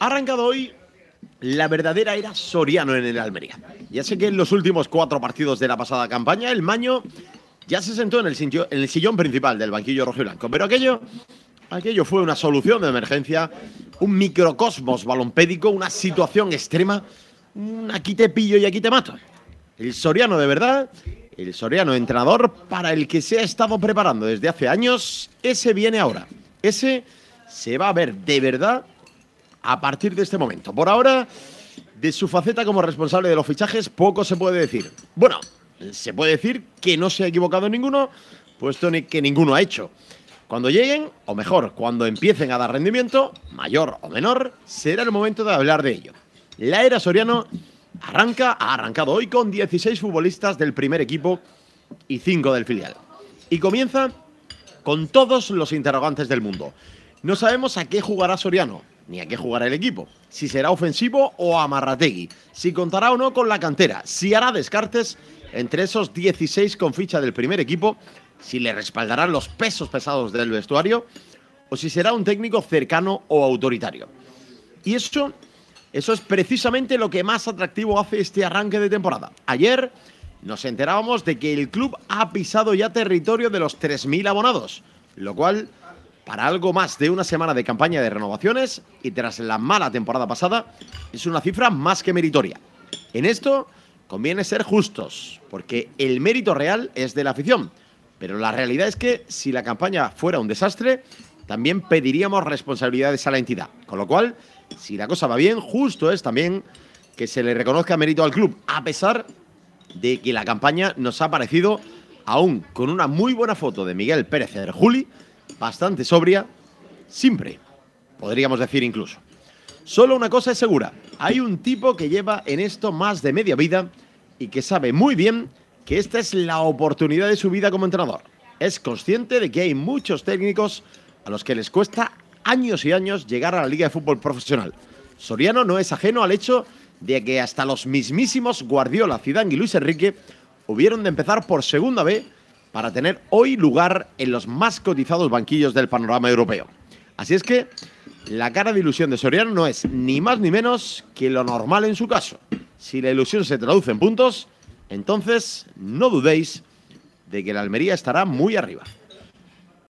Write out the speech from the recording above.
Ha arrancado hoy la verdadera era Soriano en el Almería. Ya sé que en los últimos 4 partidos de la pasada campaña, el Maño ya se sentó en el sillón principal del banquillo rojiblanco, pero aquello fue una solución de emergencia, un microcosmos balompédico, una situación extrema, un aquí te pillo y aquí te mato. El Soriano de verdad, el Soriano entrenador para el que se ha estado preparando desde hace años, ese viene ahora. Ese se va a ver de verdad a partir de este momento. Por ahora, de su faceta como responsable de los fichajes, poco se puede decir. Bueno, se puede decir que no se ha equivocado en ninguno, puesto que ninguno ha hecho. Cuando lleguen, o mejor, cuando empiecen a dar rendimiento, mayor o menor, será el momento de hablar de ello. La era Soriano ha arrancado hoy con 16 futbolistas del primer equipo y 5 del filial. Y comienza con todos los interrogantes del mundo. No sabemos a qué jugará Soriano, ni a qué jugará el equipo. Si será ofensivo o amarrategui. Si contará o no con la cantera. Si hará descartes entre esos 16 con ficha del primer equipo. Si le respaldarán los pesos pesados del vestuario. O si será un técnico cercano o autoritario. Y eso es precisamente lo que más atractivo hace este arranque de temporada. Ayer nos enterábamos de que el club ha pisado ya territorio de los 3.000 abonados. Lo cual, para algo más de una semana de campaña de renovaciones y tras la mala temporada pasada, es una cifra más que meritoria. En esto conviene ser justos, porque el mérito real es de la afición. Pero la realidad es que si la campaña fuera un desastre, también pediríamos responsabilidades a la entidad. Con lo cual, si la cosa va bien, justo es también que se le reconozca mérito al club, a pesar de que la campaña nos ha parecido, aún con una muy buena foto de Miguel Pérez Erjuli, bastante sobria, simple, podríamos decir incluso. Solo una cosa es segura, hay un tipo que lleva en esto más de media vida y que sabe muy bien que esta es la oportunidad de su vida como entrenador. Es consciente de que hay muchos técnicos a los que les cuesta años y años llegar a la Liga de Fútbol Profesional. Soriano no es ajeno al hecho de que hasta los mismísimos Guardiola, Zidane y Luis Enrique hubieron de empezar por segunda B para tener hoy lugar en los más cotizados banquillos del panorama europeo. Así es que la cara de ilusión de Soriano no es ni más ni menos que lo normal en su caso. Si la ilusión se traduce en puntos, entonces no dudéis de que la Almería estará muy arriba.